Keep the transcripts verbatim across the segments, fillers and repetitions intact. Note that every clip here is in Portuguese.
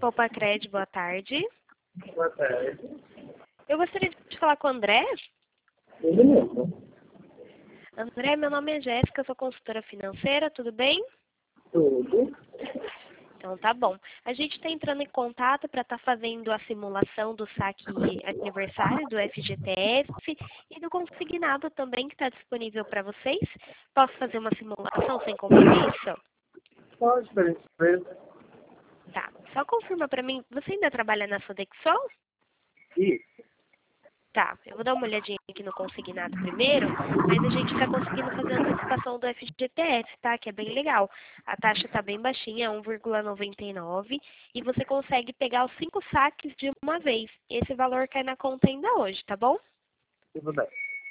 Poupa Cred, boa tarde. Boa tarde. Eu gostaria de falar com o André. Ele mesmo. André, meu nome é Jéssica, sou consultora financeira, tudo bem? Tudo. Então tá bom. A gente está entrando em contato para estar tá fazendo a simulação do saque aniversário do F G T S e do consignado também que está disponível para vocês. Posso fazer uma simulação sem compromisso? Pode, para empresa. Tá. Só confirma para mim, você ainda trabalha na Sodexol? Isso. Tá, eu vou dar uma olhadinha aqui no consignado primeiro, mas a gente está conseguindo fazer a antecipação do F G T S, tá? Que é bem legal. A taxa está bem baixinha, um vírgula noventa e nove, e você consegue pegar os cinco saques de uma vez. Esse valor cai na conta ainda hoje, tá bom? Tudo bem.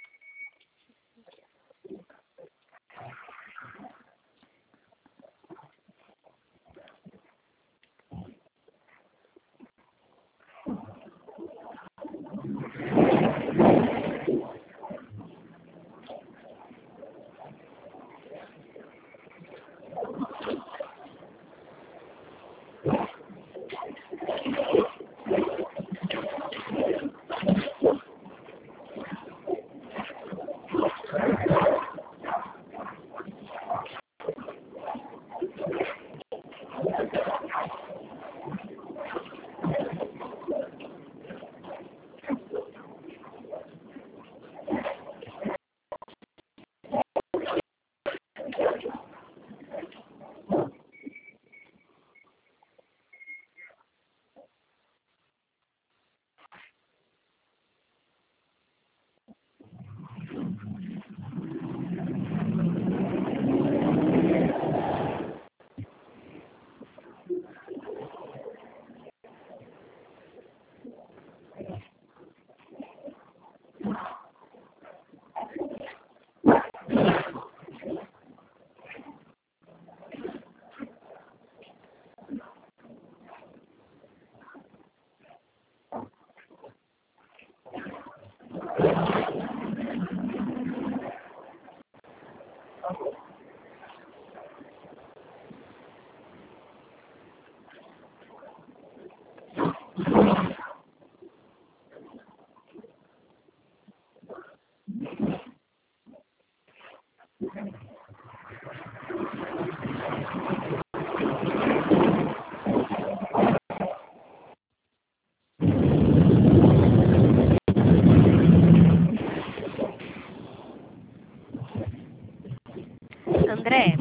André,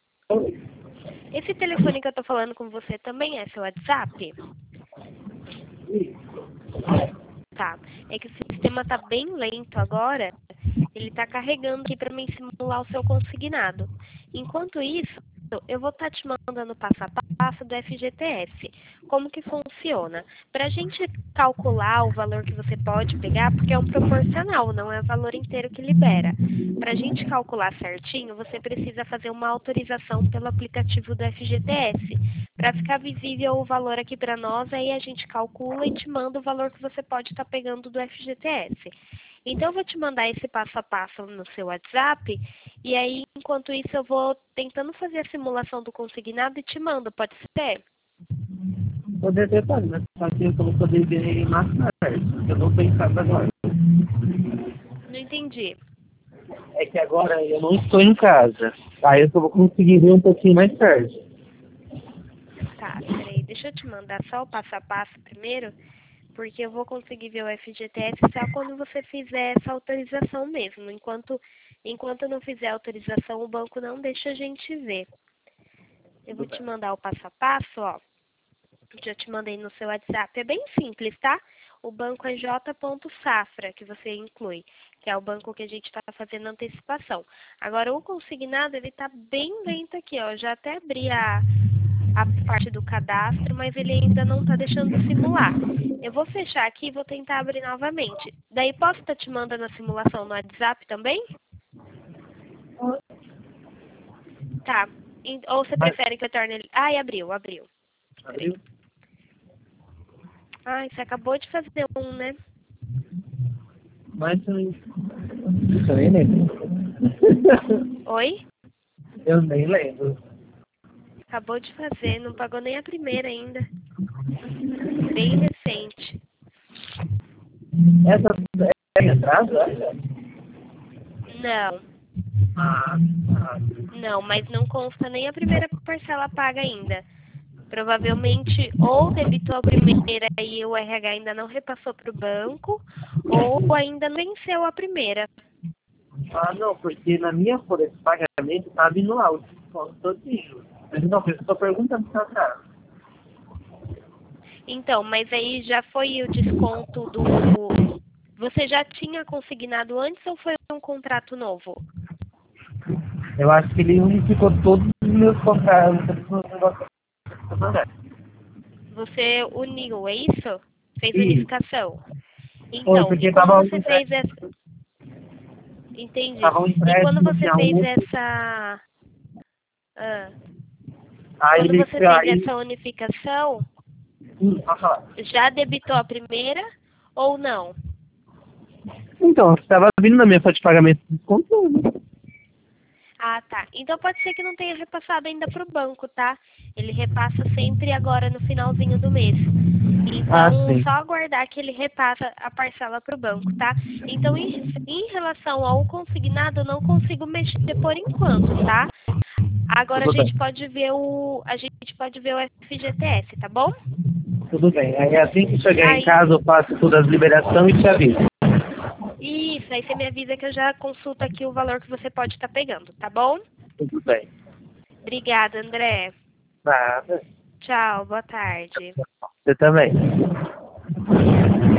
esse telefone que eu tô falando com você também é seu WhatsApp? Tá. É que o sistema tá bem lento agora. Ele tá carregando aqui para mim simular o seu consignado. Enquanto isso, eu vou estar te mandando passo a passo do F G T S. Como que funciona? Para a gente calcular o valor que você pode pegar, porque é um proporcional, não é o valor inteiro que libera. Para a gente calcular certinho, você precisa fazer uma autorização pelo aplicativo do F G T S. Para ficar visível o valor aqui para nós, aí a gente calcula e te manda o valor que você pode estar pegando do F G T S. Então, eu vou te mandar esse passo a passo no seu WhatsApp, e aí, enquanto isso, eu vou tentando fazer a simulação do consignado e te mando, pode ser? Poder ter, pode, mas só que eu vou poder ver mais tarde. Eu não estou em casa agora. Não entendi. É que agora eu não estou em casa. Aí eu só vou conseguir ver um pouquinho mais tarde. Tá, peraí, deixa eu te mandar só o passo a passo primeiro, porque eu vou conseguir ver o F G T S só quando você fizer essa autorização mesmo. Enquanto, enquanto eu não fizer a autorização, o banco não deixa a gente ver. Eu vou te mandar o passo a passo, ó. Já te mandei no seu WhatsApp. É bem simples, tá? O banco é J.Safra, que você inclui, que é o banco que a gente está fazendo antecipação. Agora, o consignado, ele tá bem lento aqui, ó. Eu já até abri a... a parte do cadastro, mas ele ainda não está deixando simular. Eu vou fechar aqui e vou tentar abrir novamente. Daí posso estar te mandando a simulação no WhatsApp também? Tá. Ou você prefere que eu torne ele... Ai, abriu, abriu. Abriu? Ai, você acabou de fazer um, né? Mas eu eu nem lembro. Oi? Eu nem lembro. Acabou de fazer, não pagou nem a primeira ainda. Bem recente. Essa é em atraso? Não, Ah, ah. não, mas não consta nem a primeira parcela paga ainda. Provavelmente ou debitou a primeira e o R H ainda não repassou para o banco, ou ainda não venceu a primeira. Ah, não, porque na minha folha de pagamento tá vindo lá o desconto todinho. Mas não, eu estou perguntando pra cá. Então, mas aí já foi o desconto do... Você já tinha consignado antes ou foi um contrato novo? Eu acho que ele unificou todos os meus contratos. Você uniu, é isso? Fez Isso. unificação? Foi, Então, e porque quando tava você um fez essa... Entendi. tava um E quando empréstimo você de fez almoço. essa... Ah, Aí quando ele. você fez Aí, essa unificação, hum, pode falar. já debitou a primeira ou não? Então, estava vindo na minha folha de pagamento desconto. Né? Ah, tá. Então pode ser que não tenha repassado ainda para o banco, tá? Ele repassa sempre agora no finalzinho do mês. Ah, Então, sim. só aguardar que ele repassa a parcela para o banco, tá? Então, em, em relação ao consignado, eu não consigo mexer por enquanto, tá? Agora a Tudo bem. gente pode ver o a gente pode ver o F G T S, tá bom? Tudo bem. Aí assim que chegar em Aí, casa eu faço todas as liberações e te aviso. isso, aí você me avisa que eu já consulto aqui o valor que você pode estar pegando, tá bom? Tudo bem. Obrigada, André. Nada. Tchau, boa tarde. Você também.